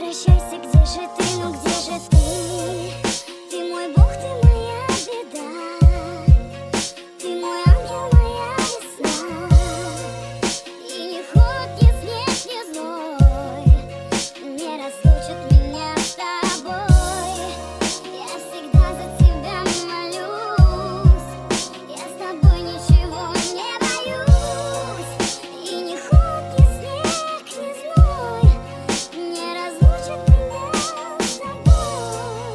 возвращайся, где же ты, ну где же ты? Ты мой Бог, ты моя беда, ты мой ангел, моя весна. И ни холод, ни снег, ни зной не разлучат меня с тобой. Я всегда за тебя молюсь, я с тобой ничего не боюсь. И ни холод, ни снег, ни зной не разлучат меня с тобой.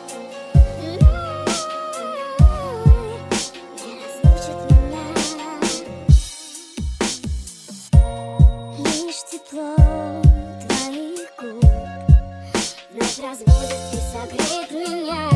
Не разлучат меня. Лишь тепло твоих губ вновь разбудит и согреет меня.